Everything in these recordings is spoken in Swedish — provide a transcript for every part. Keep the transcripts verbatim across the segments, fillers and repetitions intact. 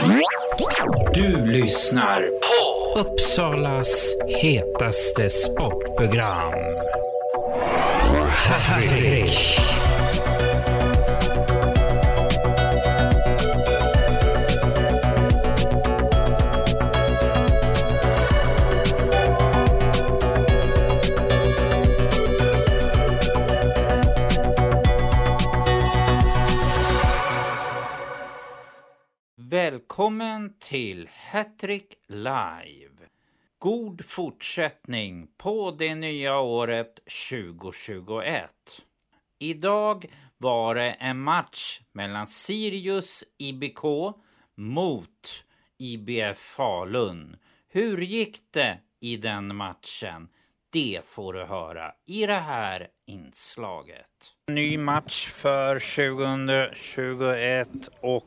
Du lyssnar på Uppsalas hetaste sportprogram. Hattrick. Välkommen till Hattrick Live. God fortsättning på det nya året tjugohundratjugoett. Idag var det en match mellan Sirius I B K mot I B F Falun. Hur gick det i den matchen? Det får du höra i det här inslaget. Ny match för tjugohundratjugoett och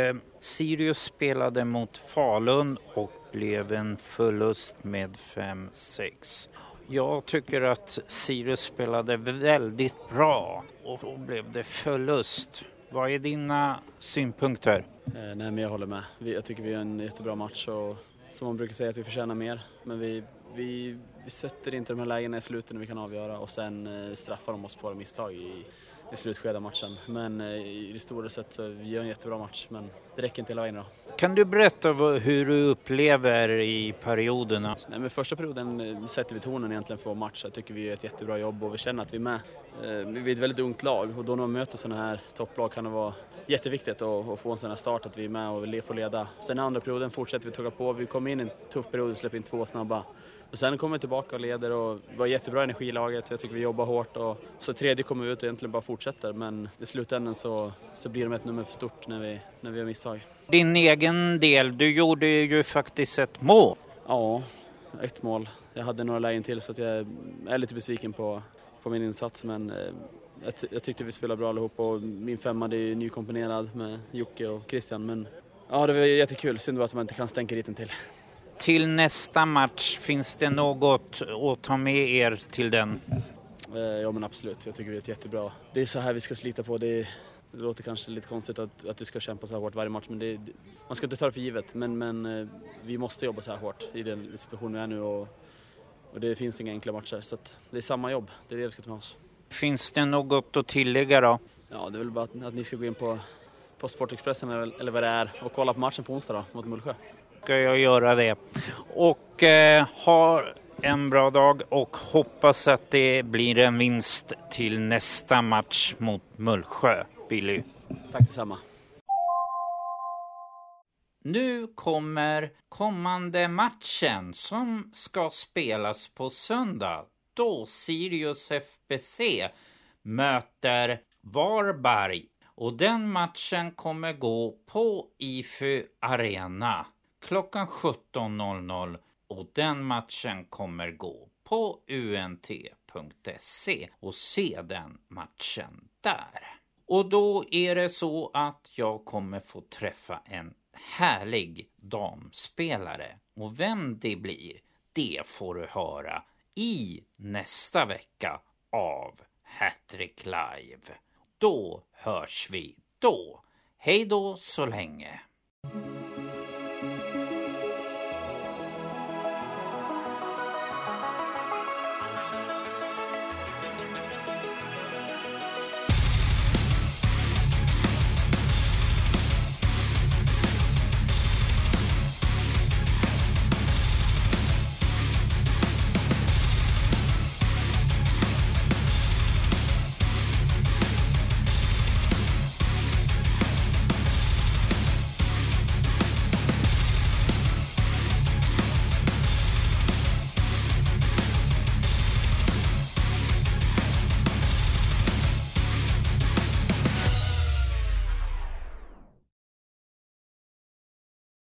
Sirius spelade mot Falun och blev en förlust med fem sex. Jag tycker att Sirius spelade väldigt bra och då blev det förlust. Vad är dina synpunkter? Eh, nej, men jag håller med. Vi, jag tycker vi är en jättebra match och som man brukar säga att vi förtjänar mer. Men vi, vi, vi sätter inte de här lägena i slutet när vi kan avgöra och sen eh, straffar de oss på våra misstag i i slutskedet av matchen. Men eh, i det stora sett så vi gör en jättebra match, men det räcker inte hela vägen då. Kan du berätta vad, hur du upplever i perioderna? Nej, men första perioden eh, sätter vi tonen egentligen för vår match. Jag tycker vi gör ett jättebra jobb och vi känner att vi är med. Eh, vi är ett väldigt ungt lag och då när man möter sådana här topplag kan det vara jätteviktigt att, att få en sån här start, att vi är med och får leda. Sen andra perioden fortsätter vi tugga på. Vi kom in i en tuff period och släpper in två snabba. Och sen kommer vi tillbaka och leder och var jättebra energilaget. Jag tycker vi jobbar hårt och så tredje kommer ut och egentligen bara fortsätter. Men i slutändan så, så blir de ett nummer för stort när vi, när vi har misstag. Din egen del, du gjorde ju faktiskt ett mål. Ja, ett mål. Jag hade några lägen till så att jag är lite besviken på, på min insats. Men eh, jag, ty- jag tyckte vi spelade bra allihop och min femma är nykomponerad med Jocke och Christian. Men ja, det var jättekul. Synd att man inte kan stänka dit en till. Till nästa match, finns det något att ta med er till den? Eh, ja men absolut, jag tycker vi är jättebra. Det är så här vi ska slita på. Det, är, det låter kanske lite konstigt att, att du ska kämpa så här hårt varje match. Men det, man ska inte ta det för givet. Men, men eh, vi måste jobba så här hårt i den situation vi är nu. Och, och det finns inga enkla matcher. Så att det är samma jobb, det är det vi ska ta med oss. Finns det något att tillägga då? Ja, det är väl bara att, att ni ska gå in på, på Sportexpressen eller, eller vad det är. Och kolla på matchen på onsdag då, mot Mullsjö. Ska jag göra det. Och eh, ha en bra dag och hoppas att det blir en vinst till nästa match mot Mullsjö, Billy. Tack detsamma. Nu kommer kommande matchen som ska spelas på söndag. Då Sirius F B C möter Varberg. Och den matchen kommer gå på I F U Arena klockan sjutton noll noll och den matchen kommer gå på U N T punkt se och se den matchen där. Och då är det så att jag kommer få träffa en härlig damspelare och vem det blir, det får du höra i nästa vecka av Hattrick Live. Då hörs vi då. Hej då så länge.